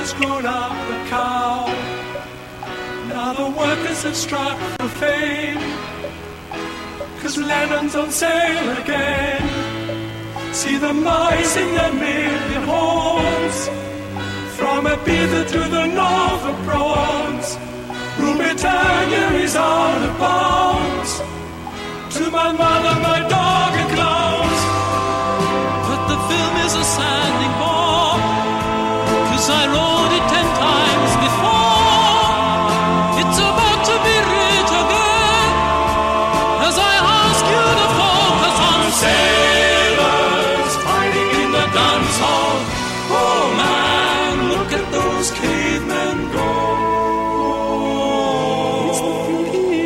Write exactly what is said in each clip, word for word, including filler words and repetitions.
has grown up a cow. Now the workers have struck for fame, 'cause Lennon's on sale again. See the mice in their million homes, from Ibiza to the Norfolk Bronx. Rule Britannia is out of bounds. To my mother, my dog and clowns. But the film is a sounding bore, 'cause I wrote it ten times before. It's about to be writ again, as I ask you to focus on sailors fighting in the dance hall. Oh man, look at those cavemen go. It's the Freaky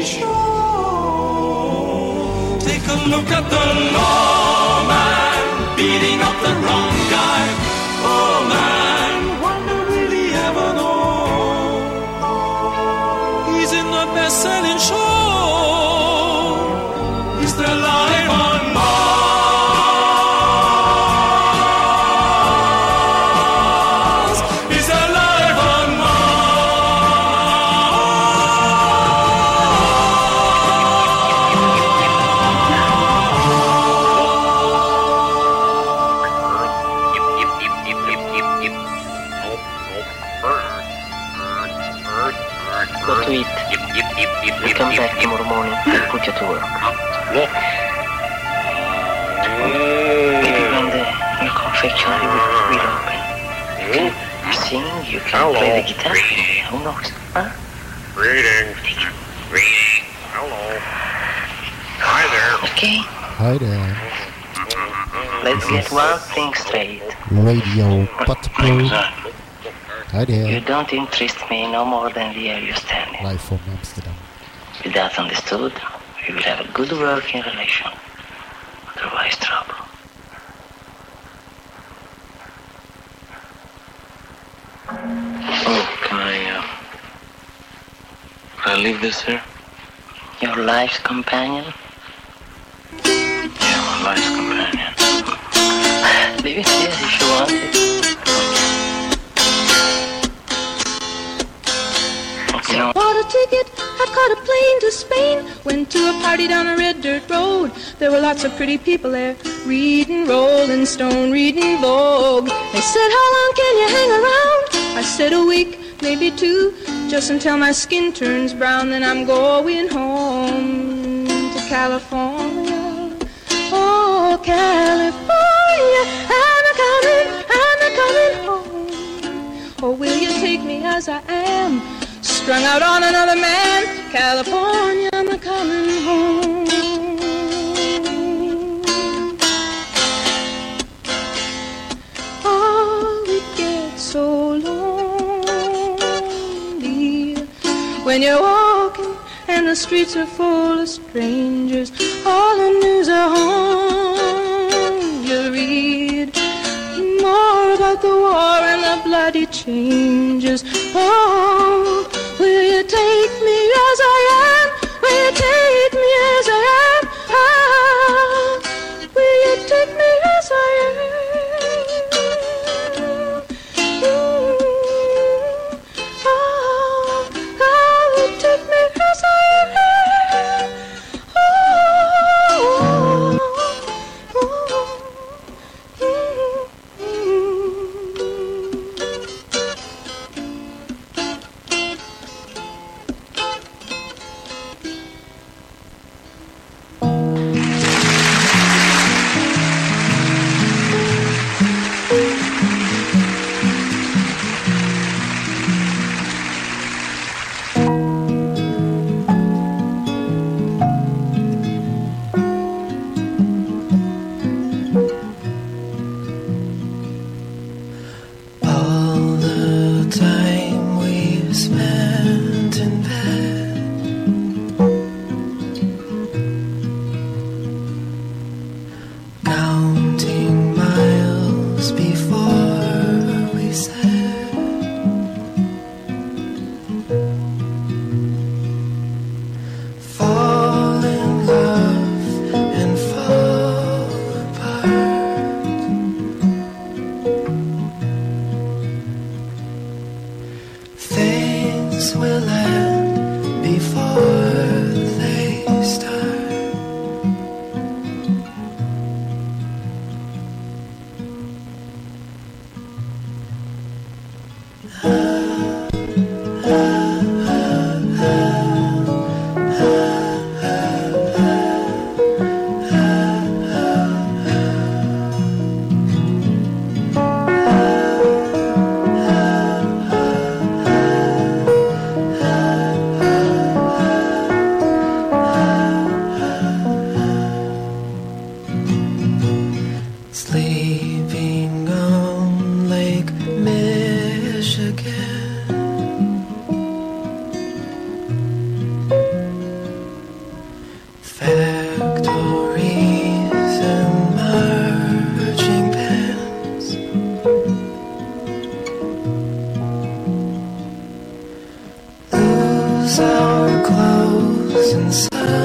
Show. Take a look at the lawman beating up the wrong guy. Oh man, wonder will he ever know? He's in the best-selling show. He's the live on Mars. He's alive on Go to eat. We come back tomorrow morning and put you to work. Maybe when the new confectionery will, will open. You can sing, you can Hello. play the guitar. Who knows? Huh? Greetings. Greetings. Hello. Hi there. Okay, Hi there, let's get one thing straight. Radio Patpo. Hi You there, don't interest me no more than the air you stand in. live from Amsterdam. With that understood, we will have a good working relation. Otherwise, trouble. Oh, can I, uh, can I leave this here? Your life's companion? Yeah, my life's companion. Leave it here if you want it. You know, Bought a ticket, I caught a plane to Spain. Went to a party down a red dirt road. There were lots of pretty people there, reading Rolling Stone, reading Vogue. They said, how long can you hang around? I said a week, maybe two, just until my skin turns brown. Then I'm going home to California. Oh, California, I'm a coming, I'm a coming home. Or will you take me as I am? Strung out on another man, California, I'm a coming home. Oh, it gets so lonely when you're walking and the streets are full of strangers. All the news at home, you read more about the war and the bloody changes. Oh, will you take me as I am? Will you take me as I am? Ah, will you take me as I am? Mm, ah, ah, will you take me as I am? Oh, oh, oh, mm, mm. clothes in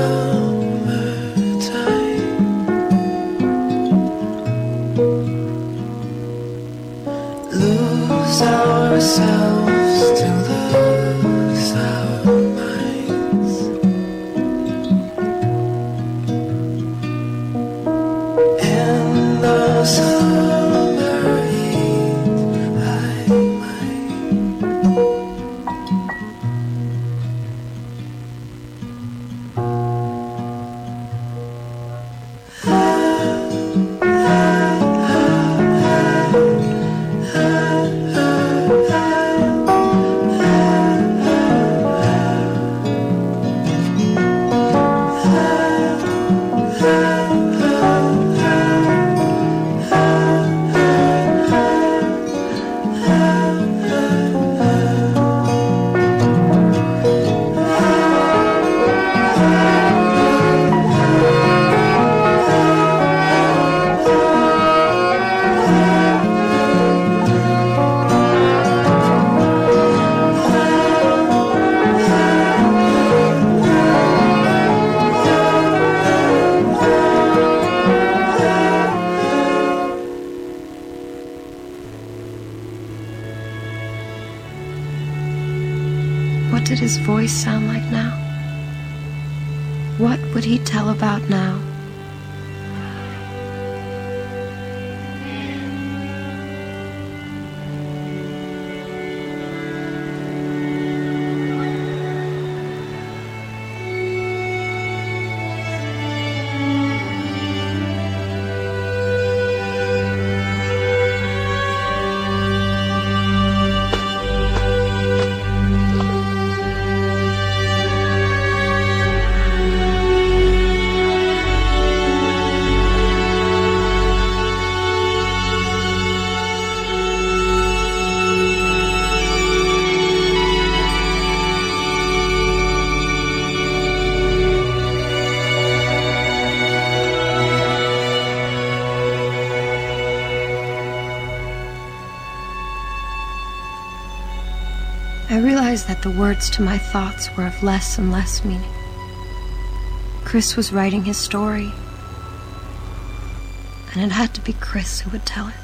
summertime. Lose ourselves to lose our minds. In the summer heat, I might. What did his voice sound like now? What would he tell about now? I realized that the words to my thoughts were of less and less meaning. Chris was writing his story, and it had to be Chris who would tell it.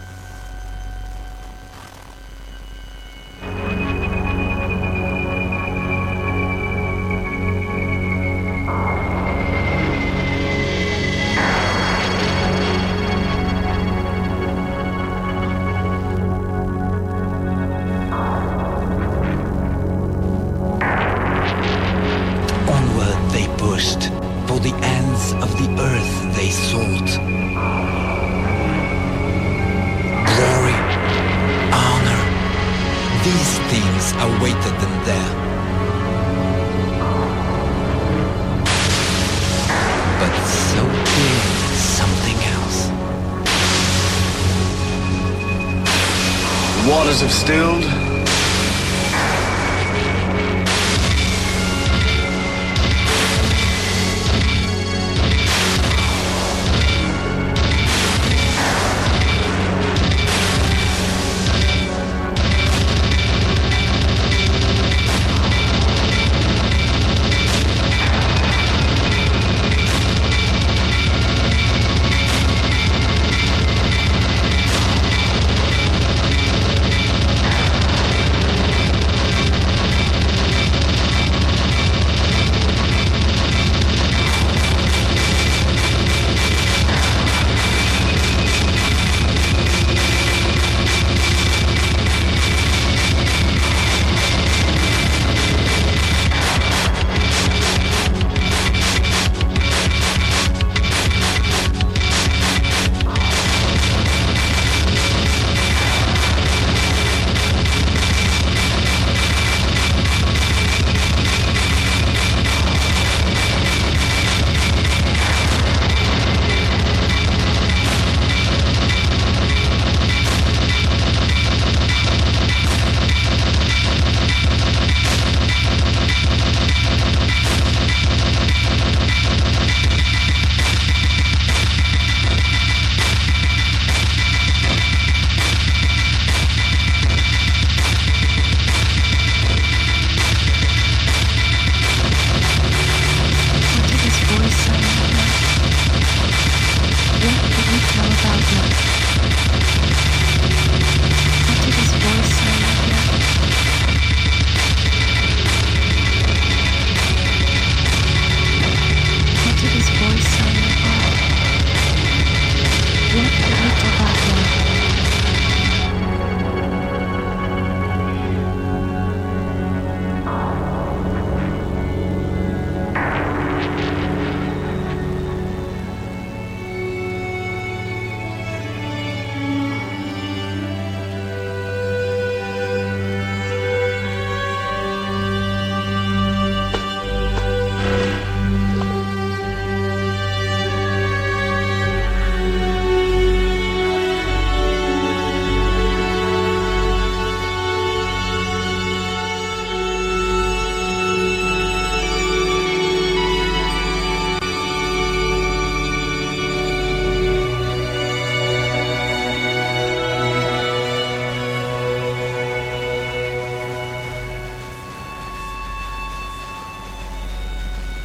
For the ends of the earth they sought. Glory, honor, these things awaited them there. But so came something else. The waters have stilled.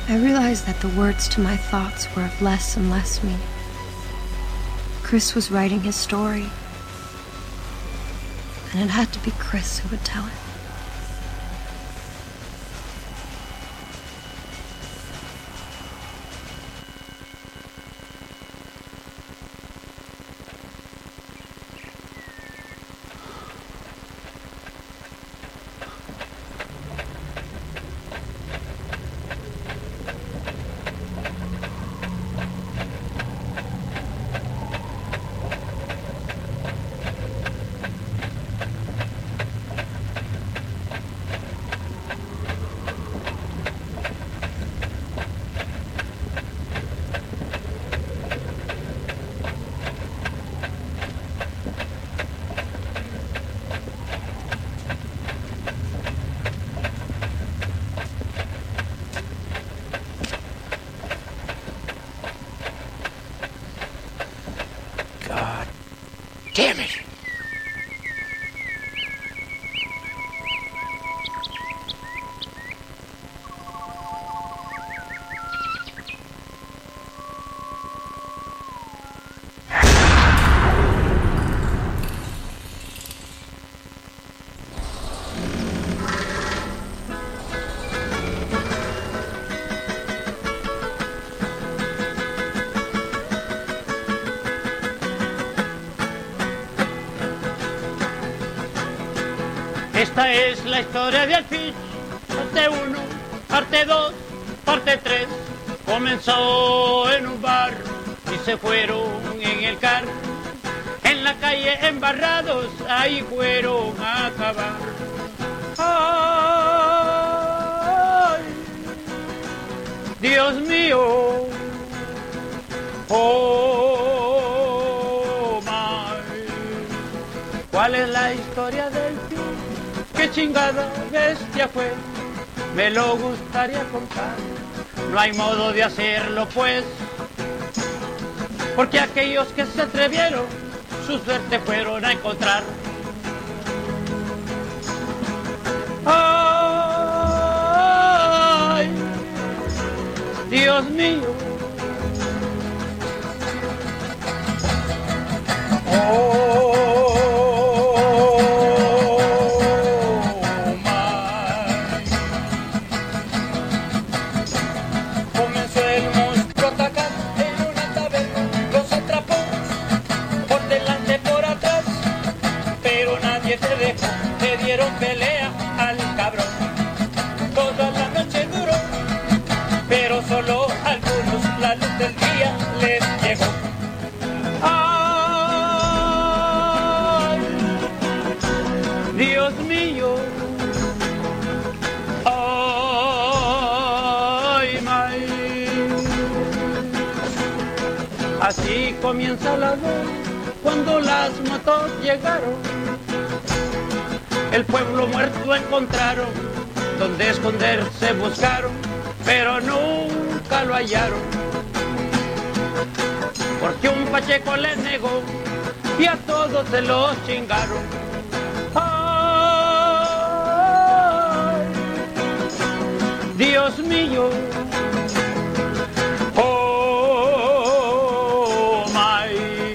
I realized that the words to my thoughts were of less and less meaning. Chris was writing his story, and it had to be Chris who would tell it. Damn it! Esta es la historia de Alfish, parte uno, parte dos, parte tres. Comenzó en un bar y se fueron en el carro. En la calle embarrados, ahí fueron a acabar. Ay, Dios mío, oh my. ¿Cuál es la historia del Alfish? ¿Qué chingada bestia fue? Me lo gustaría contar. No hay modo de hacerlo, pues, porque aquellos que se atrevieron, su suerte fueron a encontrar. Ay, Dios mío. Oh. Le dieron pelea al cabrón. Toda la noche duró, pero solo a algunos la luz del día les llegó. Ay, Dios mío. Ay, my. Así comienza la voz cuando las motos llegaron. El pueblo muerto encontraron, donde esconderse buscaron, pero nunca lo hallaron. Porque un pacheco les negó y a todos se los chingaron. Ay, Dios mío, oh my.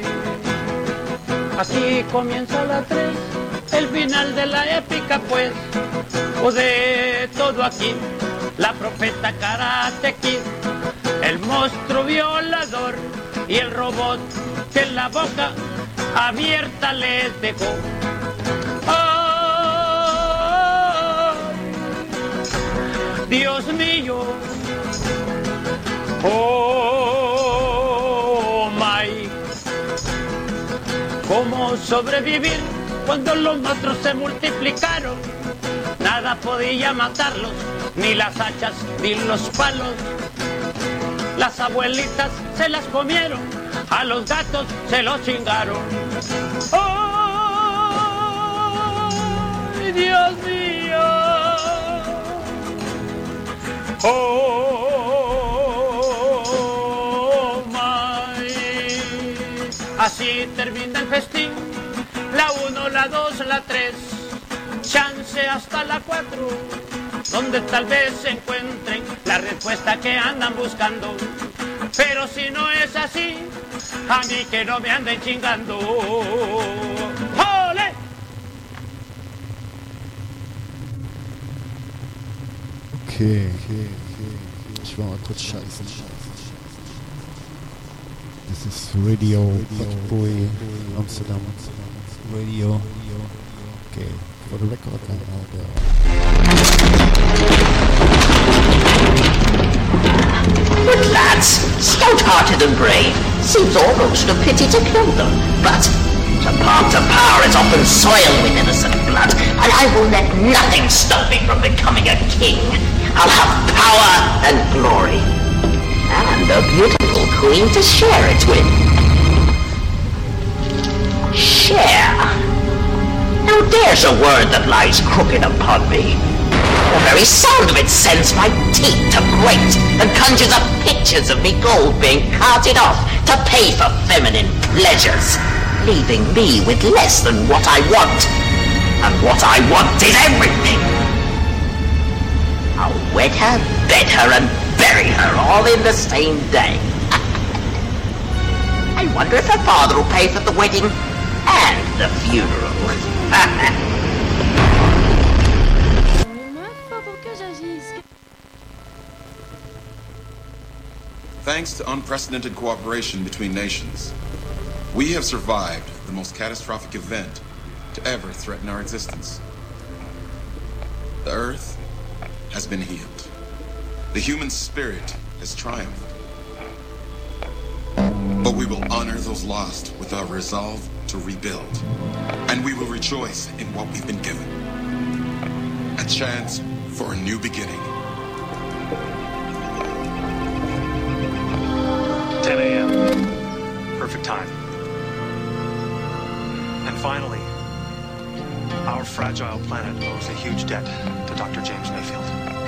Así comienza la tres. El final de la épica, pues, o de todo aquí, la profeta Karate Kid, el monstruo violador y el robot que en la boca abierta les dejó. ¡Ay, Dios mío! ¡Oh, my! ¿Cómo sobrevivir cuando los monstruos se multiplicaron? Nada podía matarlos, ni las hachas, ni los palos. Las abuelitas se las comieron, a los gatos se los chingaron. ¡Oh, Dios mío! ¡Oh, my! Así termina el festín. La uno, la dos, la tres, chance hasta la cuatro, donde tal vez encuentren la respuesta que andan buscando. Pero si no es así, a mí que no me anden chingando. ¡Ole! Okay, ich war mal kurz scheißen. Das ist Radio Potpourri Amsterdam. Radio. Okay, for the record, I'm now there. Good lads, stout-hearted and brave. Seems almost a pity to kill them, but the path to power is often soiled with innocent blood, and I will let nothing stop me from becoming a king. I'll have power and glory, and a beautiful queen to share it with. Share? Now there's a word that lies crooked upon me. The very sound of it sends my teeth to grate and conjures up pictures of me gold being carted off to pay for feminine pleasures, leaving me with less than what I want. And what I want is everything. I'll wed her, bed her, and bury her all in the same day. I wonder if her father will pay for the wedding and the funeral. Thanks to unprecedented cooperation between nations, we have survived the most catastrophic event to ever threaten our existence. The Earth has been healed. The human spirit has triumphed. But we will honor those lost with our resolve to rebuild. And we will rejoice in what we've been given. A chance for a new beginning. ten a.m. Perfect time. And finally, our fragile planet owes a huge debt to Doctor James Mayfield.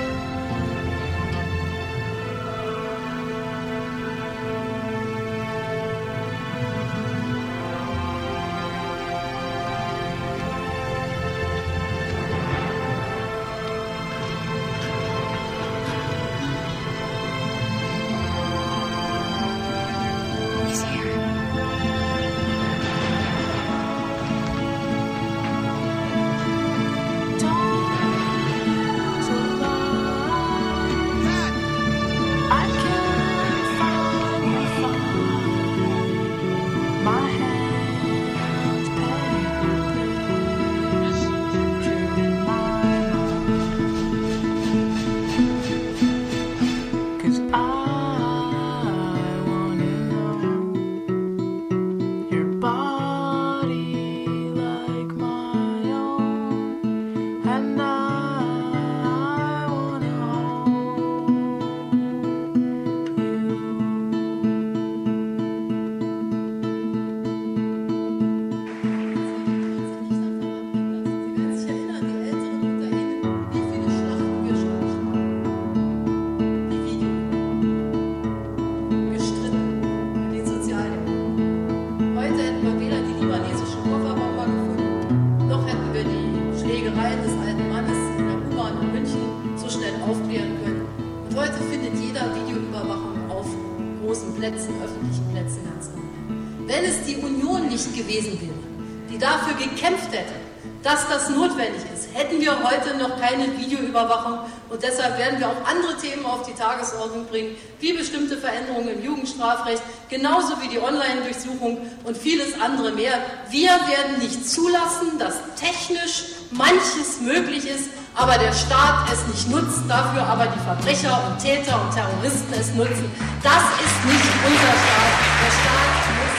Und deshalb werden wir auch andere Themen auf die Tagesordnung bringen, wie bestimmte Veränderungen im Jugendstrafrecht, genauso wie die Online-Durchsuchung und vieles andere mehr. Wir werden nicht zulassen, dass technisch manches möglich ist, aber der Staat es nicht nutzt, dafür aber die Verbrecher und Täter und Terroristen es nutzen. Das ist nicht unser Staat. Der Staat muss...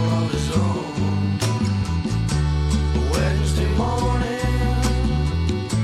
Wednesday morning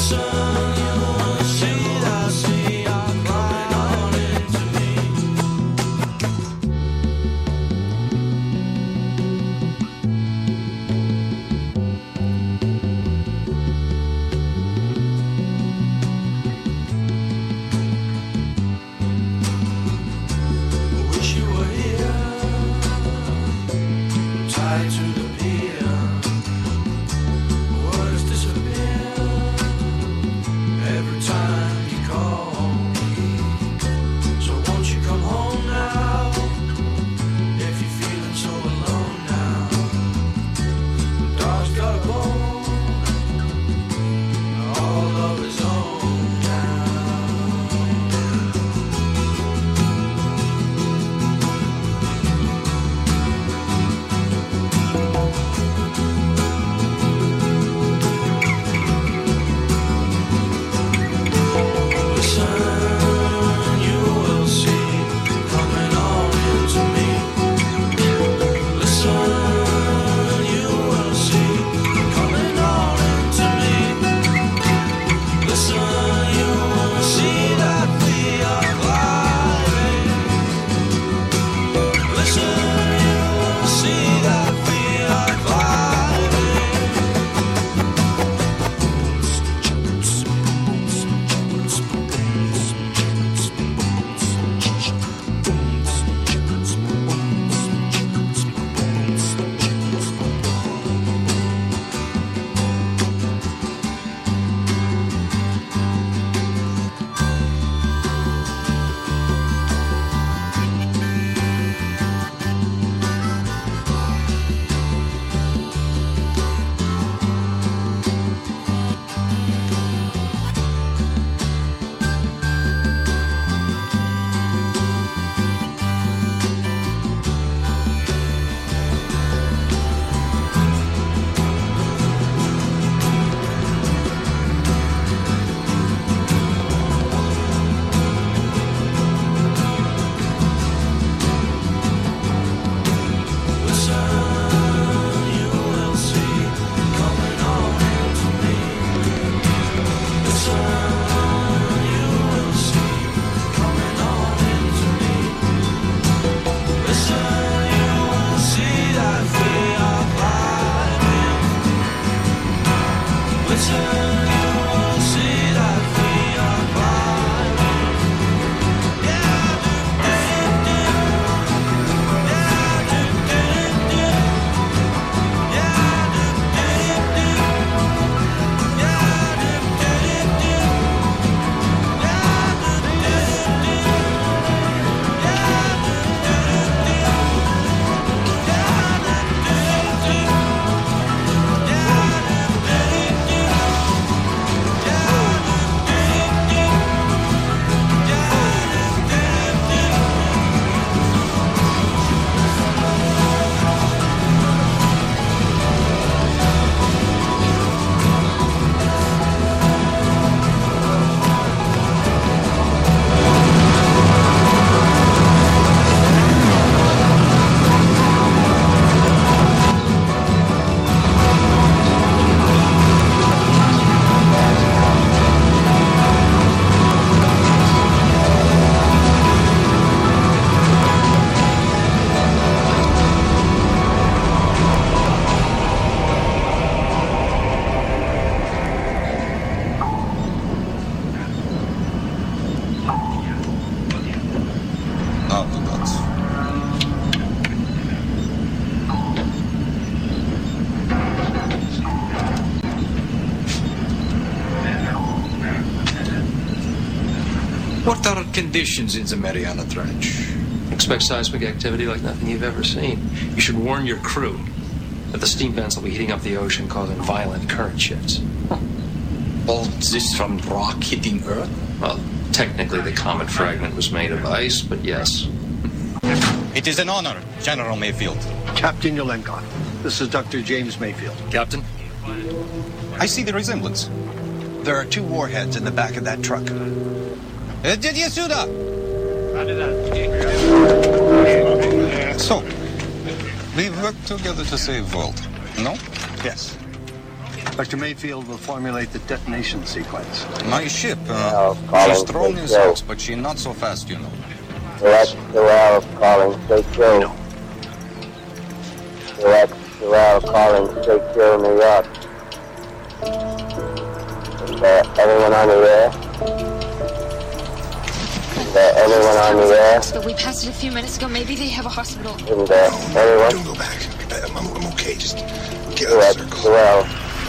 What are conditions in the Mariana Trench? Expect seismic activity like nothing you've ever seen. You should warn your crew that the steam vents will be heating up the ocean, causing violent current shifts. All this from rock hitting Earth? Well, technically the comet fragment was made of ice, but yes. It is an honor, General Mayfield. Captain Yolenko, this is Doctor James Mayfield. Captain? I see the resemblance. There are two warheads in the back of that truck. Did you see that? So, we work together to save world, no? Yes. Doctor Mayfield will formulate the detonation sequence. My ship, uh, she's strong in socks, but she's not so fast, you know. Direct Durrell calling, stay true. Direct Durrell calling, stay true, New York. Is there anyone on the air? Is there anyone on the air? But we passed it a few minutes ago. Maybe they have a hospital. Isn't there anyone? Don't go back. I'm, I'm, I'm okay. Just get out Direct of the circle. Durrell.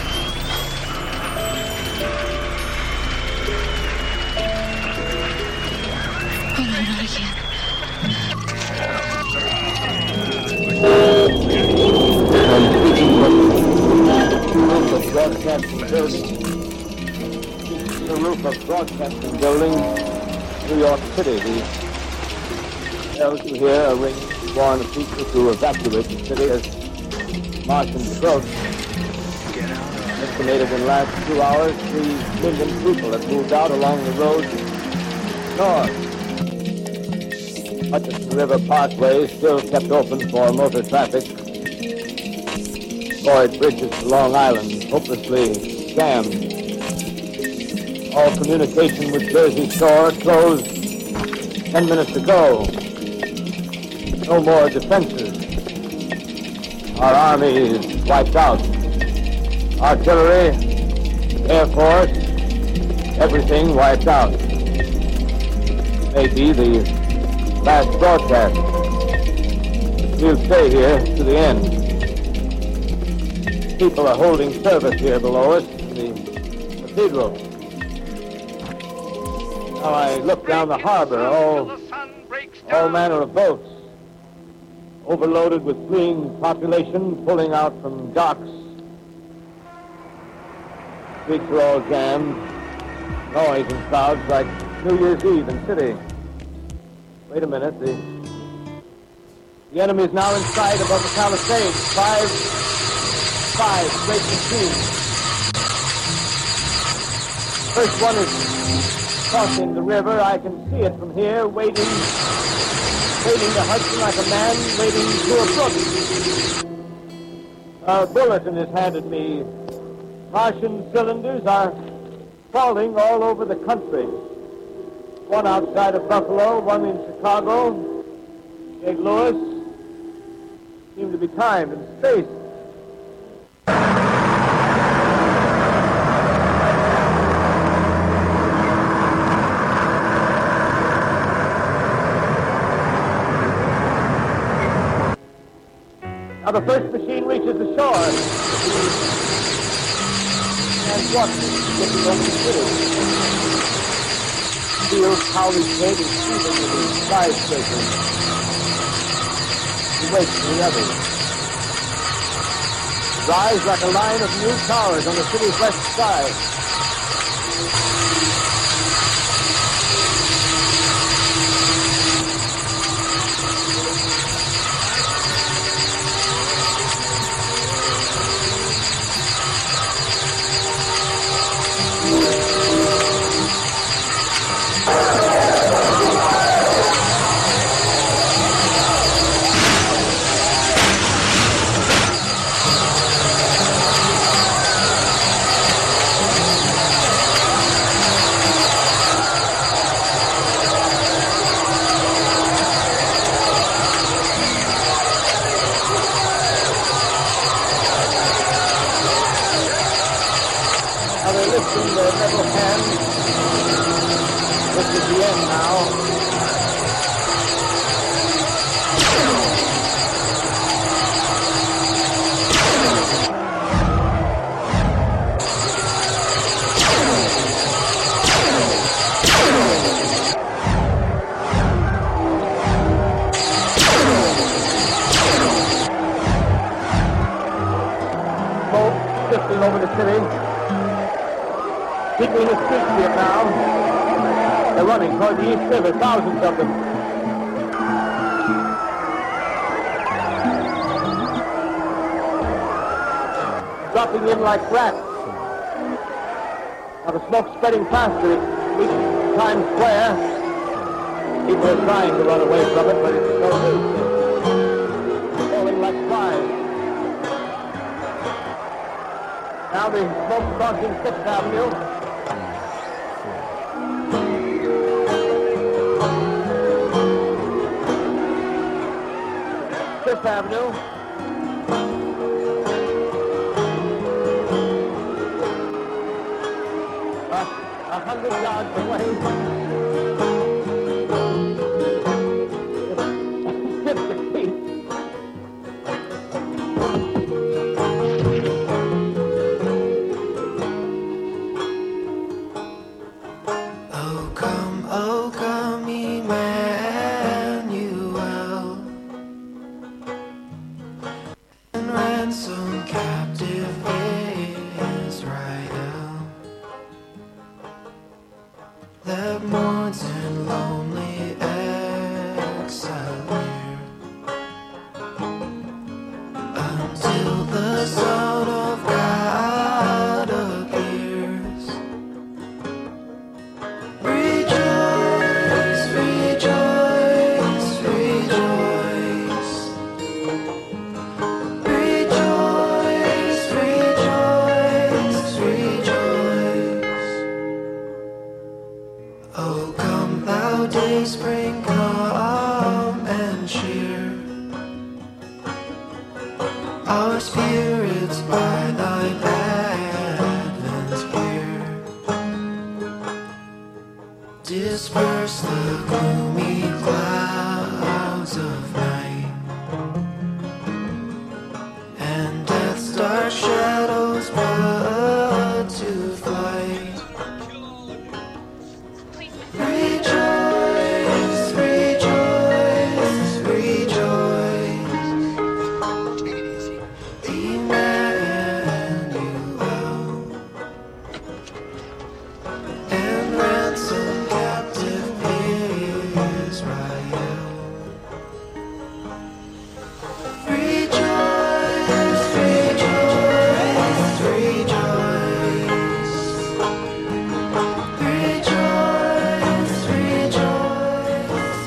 Oh, no, not again. Roof of broadcasting building. The roof of broadcasting building, New York City. The bells you hear are ringing, warn the people to evacuate the city as Martians approach. Estimated in the last two hours, three million people have moved out along the road north. Hutchinson River Parkway is still kept open for motor traffic. Floyd bridges to Long Island, hopelessly jammed. All communication with Jersey Shore closed ten minutes ago. No more defenses. Our army is wiped out. Artillery, Air Force, everything wiped out. Maybe the last broadcast. We'll stay here to the end. People are holding service here below us in the cathedral. Now I look down the harbor, all, all manner of boats, overloaded with fleeing population, pulling out from docks. Streets are all jammed, noise and crowds like New Year's Eve in city. Wait a minute, the, the enemy is now in sight above the Palisades. Five, five great machines. First one is crossing the river. I can see it from here, waiting, waiting the Hudson like a man waiting to approach. A bulletin is handed me. Martian cylinders are falling all over the country. One outside of Buffalo, one in Chicago, Saint Louis. Seem to be timed and spaced. Now the first machine reaches the shore. And watches looking over the city. Feels how he made his feeling with his skyscraper. He waits for the others. Rise like a line of new towers on the city's west side. Over the city. People in the streets here now. They're running toward the East River, thousands of them. Dropping in like rats. Now the smoke's spreading faster. It's reaching Times Square. People are trying to run away from it, but it's no use. Falling like flies. Now the smoke crossing Sixth Avenue. Fifth Avenue. Uh, a hundred yards away. Fifty feet. Oh come, oh come, Emmanuel, and ransom captive Israel that mourns in lonely exile here until the Son of God appears. Rejoice, rejoice, rejoice. Rejoice, rejoice, rejoice. Oh, come thou day spring, come and cheer our spirits by thy advent here. Disperse the gloomy clouds of night, and death's dark shadows put to flight. Rejoice, rejoice, rejoice. Emmanuel, and ransom captive Israel. Rejoice, rejoice, rejoice. Rejoice, rejoice,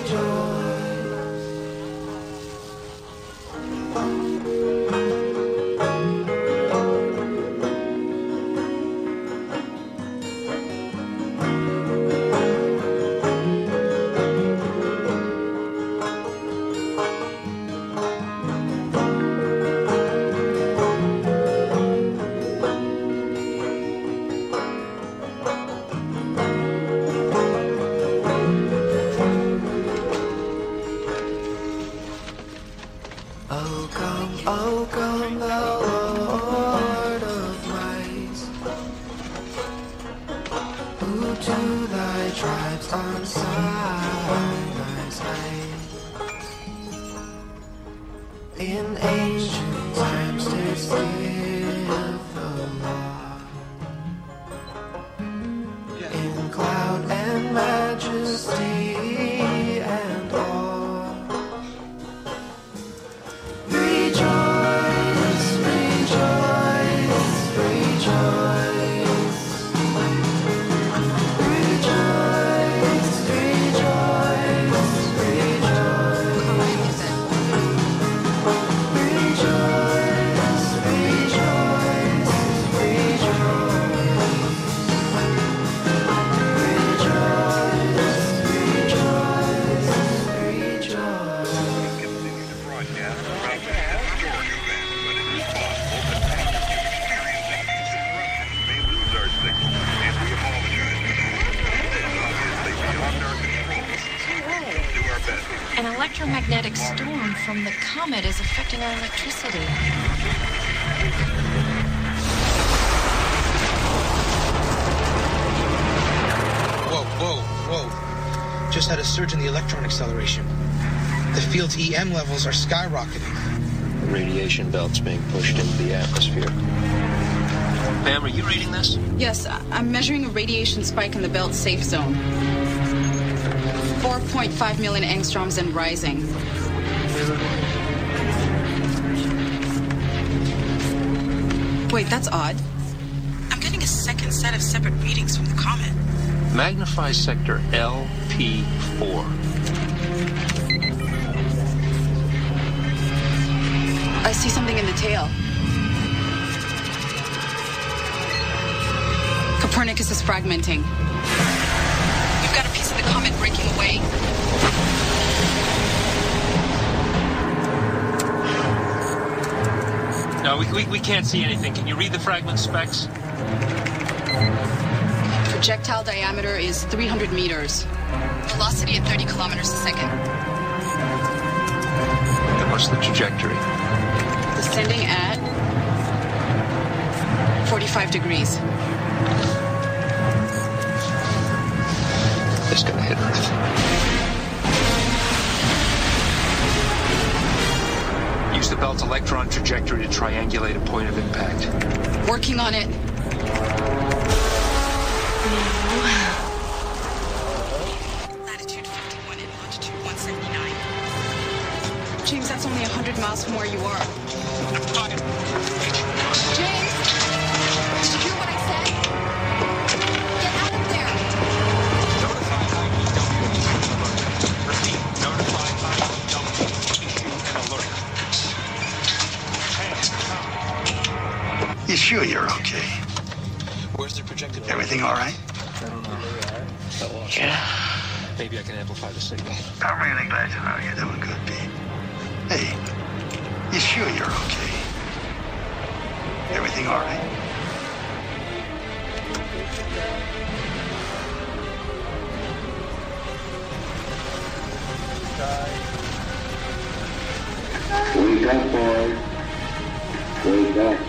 Oh come, oh come, thou Lord of might, who to thy tribes on Sinai's height in ancient times didst give the law in cloud and majesty and awe. Rejoice, rejoice, rejoice. Rejoice, rejoice, rejoice. Rejoice, rejoice, rejoice. An electromagnetic storm from the comet is affecting our electricity. Whoa, whoa, whoa. Just had a surge in the electron acceleration. The field's E M levels are skyrocketing. The radiation belt's being pushed into the atmosphere. Pam, are you reading this? Yes, I- I'm measuring a radiation spike in the belt safe zone. four point five million angstroms and rising. Wait, that's odd. I'm getting a second set of separate readings from the comet. Magnify sector L P four. I see something in the tail. Copernicus is fragmenting. We've got a piece of the comet breaking away. No, we, we, we can't see anything. Can you read the fragment specs? Projectile diameter is three hundred meters. Velocity at thirty kilometers a second. And what's the trajectory? Descending at forty-five degrees. It's gonna hit Earth. Use the belt's electron trajectory to triangulate a point of impact. Working on it. Latitude fifty-one and longitude one seventy-nine. James, that's only one hundred miles from where you are. James! Did you hear what I said? Get out of there! Notify I E W and issue an alert. Repeat, notify I E W and issue an alert. You sure you're okay? Where's the projected? Everything all right? I don't know. Yeah. Maybe I can amplify the signal. I'm really glad to know you're doing good, Pete. Hey, you sure you're okay? Everything all right? Wake up, boys. Wake up.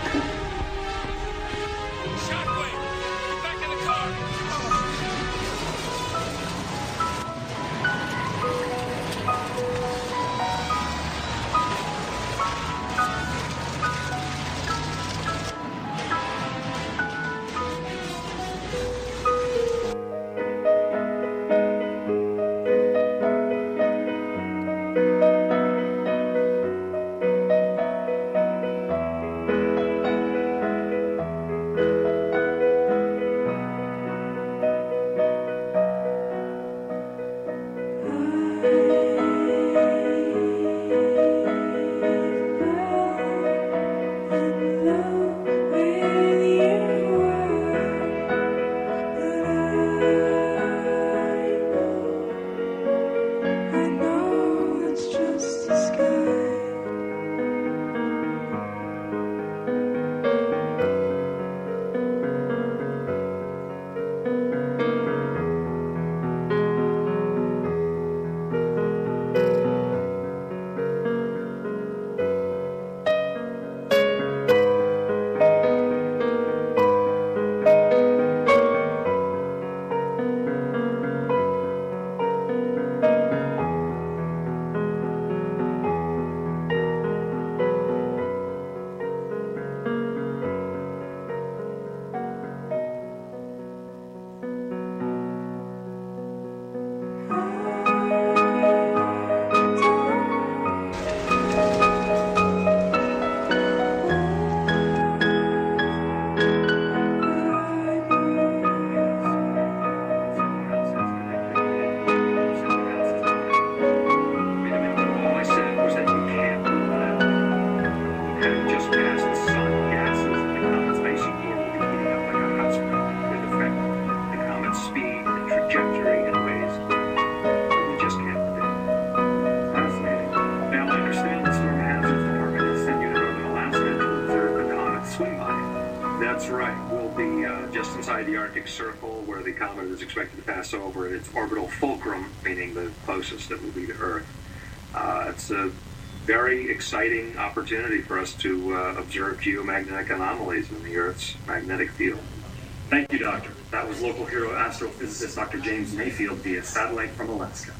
The Arctic Circle, where the comet is expected to pass over its orbital fulcrum, meaning the closest that will be to Earth. Uh, it's a very exciting opportunity for us to uh, observe geomagnetic anomalies in the Earth's magnetic field. Thank you, Doctor. That was local hero astrophysicist Doctor James Mayfield via satellite from Alaska.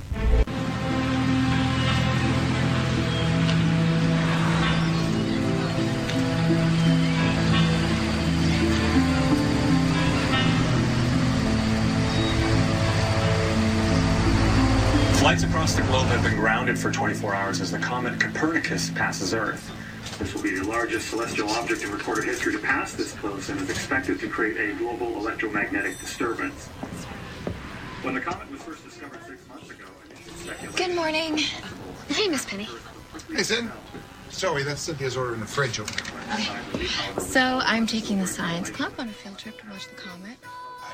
Flights across the globe have been grounded for twenty-four hours as the comet Copernicus passes Earth. This will be the largest celestial object in recorded history to pass this close and is expected to create a global electromagnetic disturbance. When the comet was first discovered six months ago, initial speculation... Good morning. Hey, Miss Penny. Hey, Zen. Sorry, that's Cynthia's order in the fridge over there. Okay. So I'm taking the science club on a field trip to watch the comet.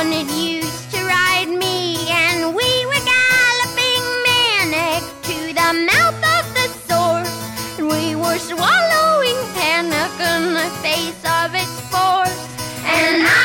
one that used to ride me, and we were galloping manic to the mouth of the source, and we were swallowing panic in the face of its force. And I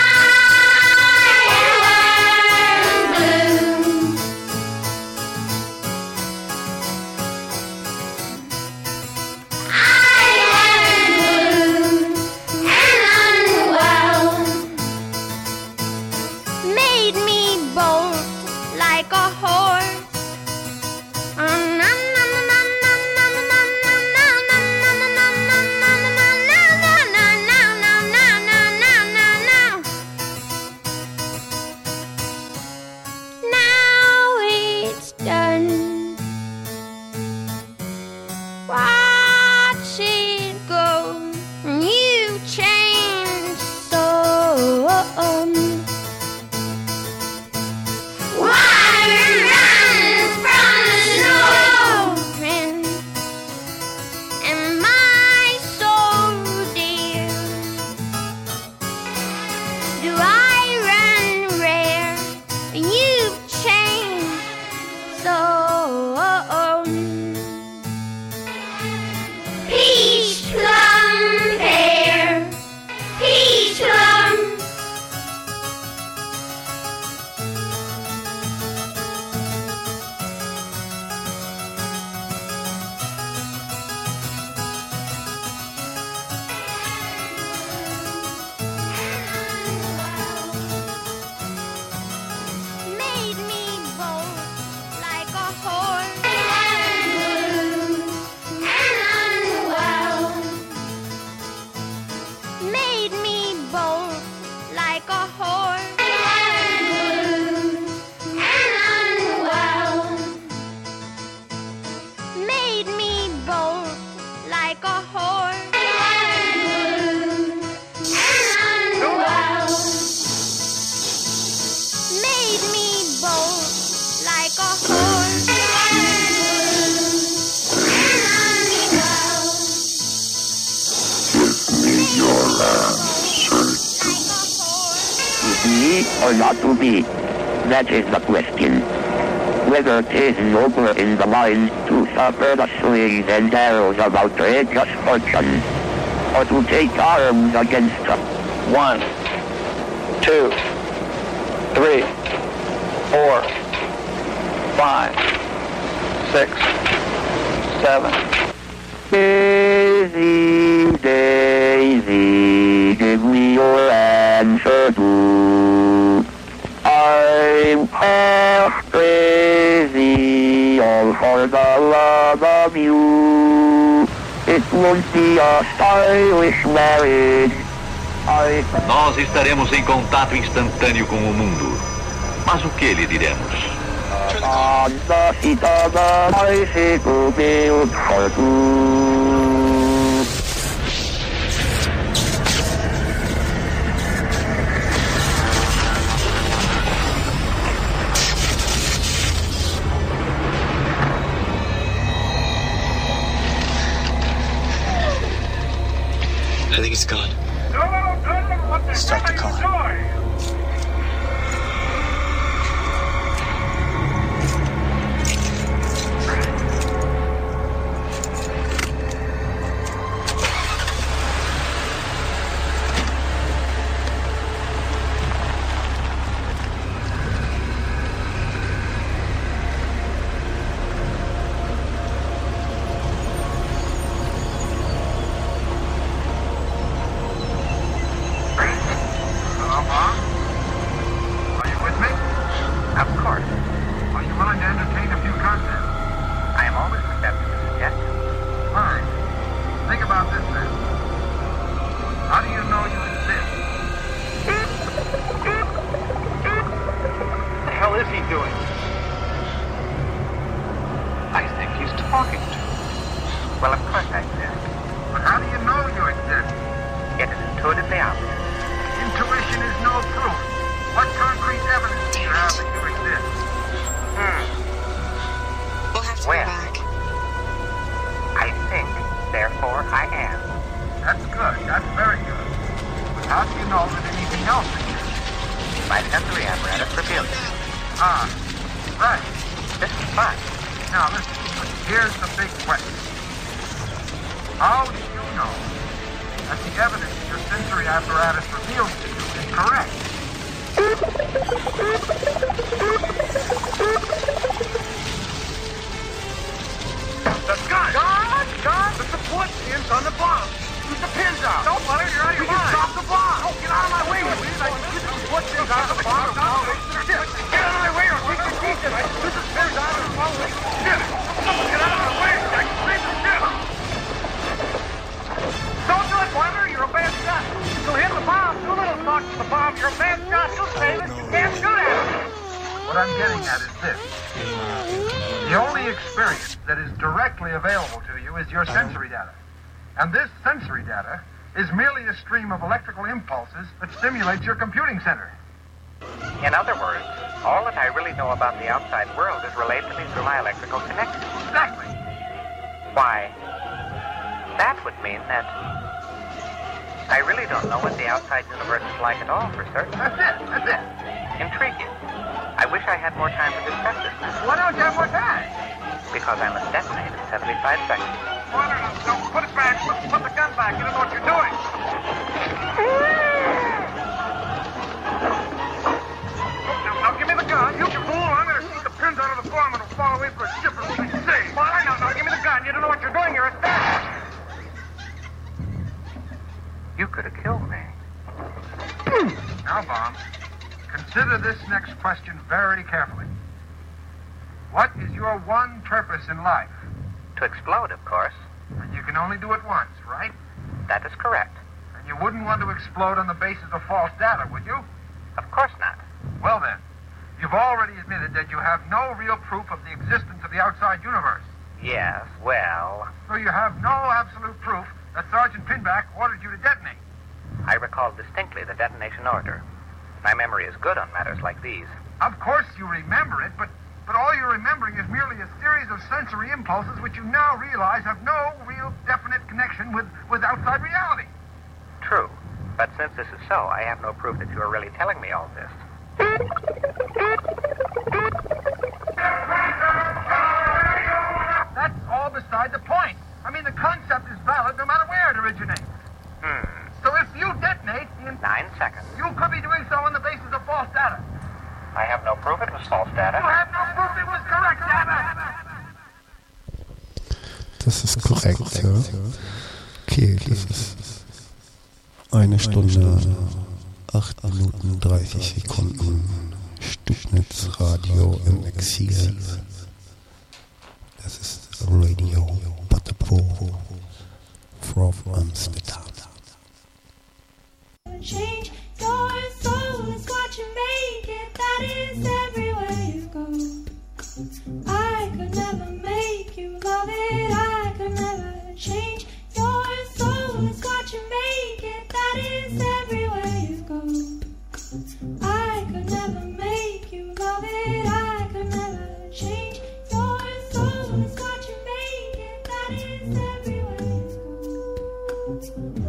or not to be? That is the question. Whether it is nobler in the mind to suffer the slings and arrows of outrageous fortune, or to take arms against them. One, two, three, four, five, six, seven. Daisy, Daisy, give me your answer too. I'm half crazy, all for the love of you. It won't be a stylish marriage. I... Nós estaremos em contato instantâneo com o mundo. Mas o que lhe diremos? On the seat of a bicycle built for two. I think it's gone. Start the climb. My sensory apparatus revealed it. Ah, right. This is fun. Now, listen, here's the big question. How do you know that the evidence your sensory apparatus reveals to you is correct? The gun! Gun! Gun! The support pins on the bomb! Shoot the pins out! Don't let her, you're out of your mind! Stop the bomb! Oh, get out of my way, please! I shoot the support pins out of the bomb! Get out of my way, or take your teeth in! I shoot the pins out of the bomb! Shit! Get out of my way! I can save the shit! Don't do it, Boiler! You're a bad shot! You'll hit the bomb! Too little talk to the bomb! You're a bad shot! You'll save it! You can't shoot at it! What I'm getting at is this. The only experience that is directly available to you is your sensory data. And this sensory data is merely a stream of electrical impulses that stimulates your computing center. In other words, all that I really know about the outside world is relayed to me through my electrical connection. Exactly. Why, that would mean that I really don't know what the outside universe is like at all, for certain. That's it. That's it. Intriguing. I wish I had more time to discuss this. Why don't you have more time? Because I must detonate in seventy-five seconds. Boiler, don't put it back. Put, put the gun back. You don't know what you're doing. now, now, give me the gun. You can fool. I'm going to shoot the pins out of the bomb and it'll fall away for a ship and we'll be safe. Boiler, now, now, give me the gun. You don't know what you're doing. You're a theft. You could have killed me. Now, Bomb, consider this next question very carefully. What is your one purpose in life? To explode, of course. And you can only do it once, right? That is correct. And you wouldn't want to explode on the basis of false data, would you? Of course not. Well then, you've already admitted that you have no real proof of the existence of the outside universe. Yes, well... So you have no absolute proof that Sergeant Pinback ordered you to detonate. I recall distinctly the detonation order. My memory is good on matters like these. Of course you remember it, but, but all you're remembering is merely a series of sensory impulses which you now realize have no real definite connection with, with outside reality. True. But since this is so, I have no proof that you are really telling me all this. That's all beside the point. I mean, the concept is valid no matter where it originates. Hmm. So if you detonate in... Nine seconds. You could be doing so on the basis of false data. I have no proof it was false data. You have no proof it was correct data. Das ist korrekt, ja. Okay, das ist eine Stunde, acht Minuten, dreißig Sekunden Stücknetzradio im Exil. Das ist Radio Butterpool from Amsterdam. Change your soul is what you make it. That is everywhere you go. I could never make you love it. I could never change your soul is what you make it. That is everywhere you go. I could never make you love it. I could never change your soul is what you make it. That is everywhere you go.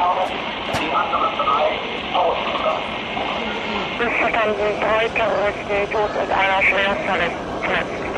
Bis verstanden, drei Terroristen tot und einer schwer verletzt.